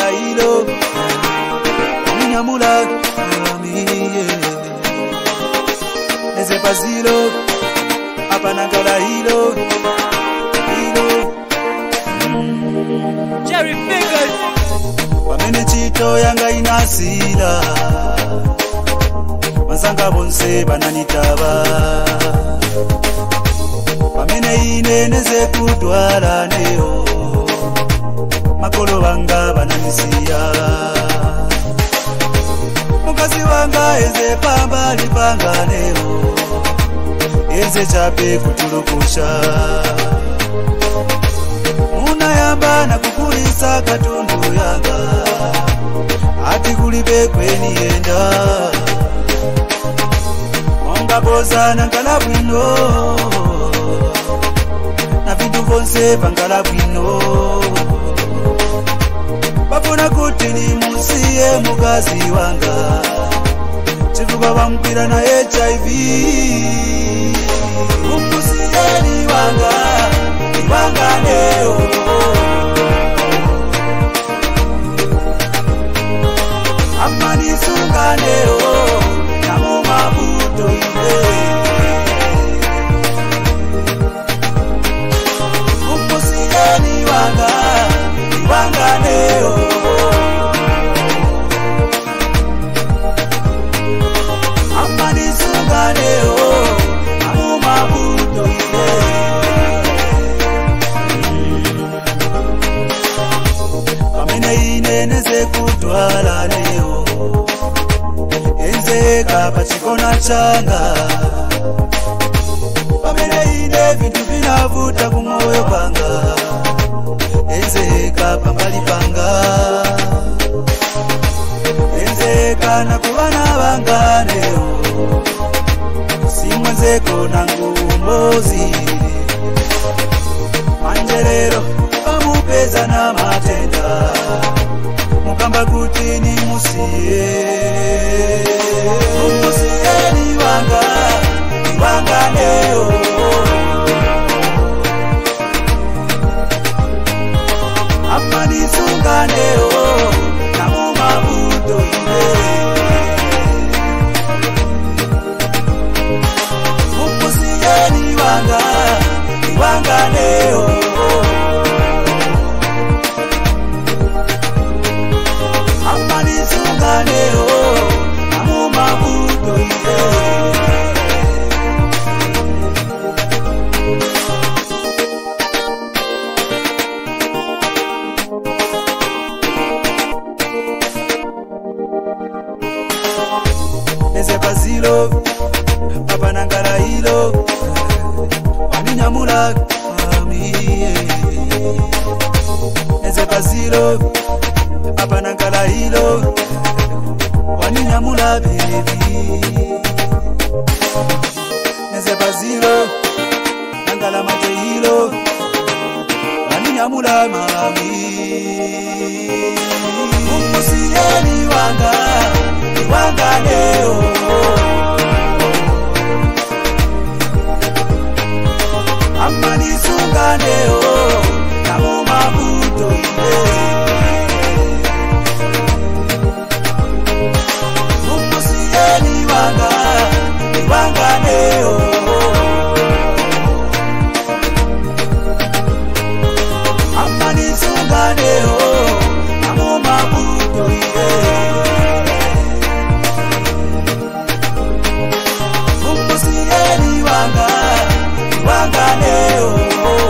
hilo Nyamula Eze Bazilo Apanangala hilo Jerry Fingers Pamene chito yanga inasila Mazanga bonse bananitaba Pamene ineneze kutwala neo Makolo wanga bananisia Mukazi wanga eze pamba lipanga neo Eze chape kutulukusha Muna yamba na kukulisa katundu yanga Ati kulibe kweni yenda Monga boza na ngalabwino Na vindu vonse pangalabwino Bafuna kuti ni musiye mukazi wanga Chifuka bampira na HIV Umusiyeni wanga Wanga leo Amani sunga leo Namu mabuto ile Umusiyeni wanga Wanga leo Amani sunga leo Namu mabuto ile Ineneze kutwala leo Enze kapa chikona changa Pamene ine vintu vinavuta kumoyo kwanga Enze kapa mbali panga Enze kana kubana wanga leo Simwenzeko nangu mbozi Manjerero pamupeza na matenda Mukamba kuti ni musiye Umusiyeni wanga Wanga leo Amani sunga leo Namu mabuto ile Umusiyeni wanga Wanga leo leo Namu mabuto ile Eze Bazilo Apanangala hilo Waninyamula Eze Bazilo Apanangala hilo Waninyamula baby Eze Bazilo Nangala mate hilo Waninyamula mami Umusiyeni wanga Wanga leo Amani sunga leo Namu mabuto ile Umusiyeni wanga Wanga leo Amani sunga leo Namu mabuto ile Umusiyeni wanga Wanga leo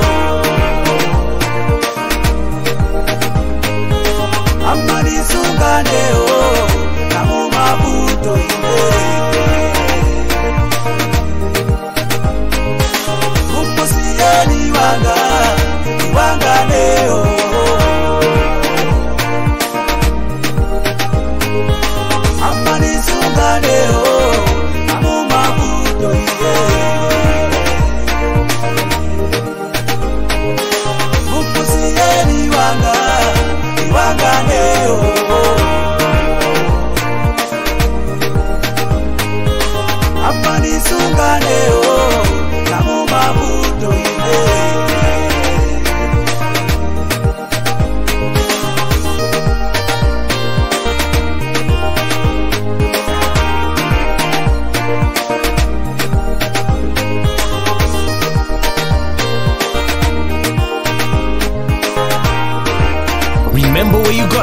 Amani sunga leo Namu mabuto ile Umusiyeni wanga Wanga leo Amani sunga leo Namu mabuto ile Umusiyeni wanga Wanga leo Amani sunga leo Namu mabuto ile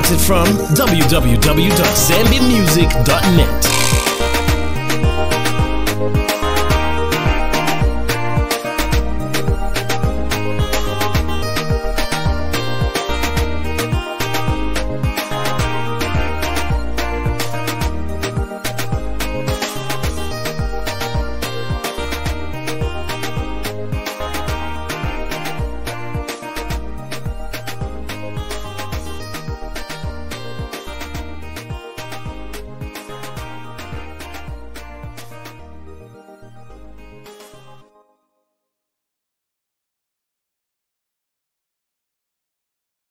Download it from www.zambiamusic.net.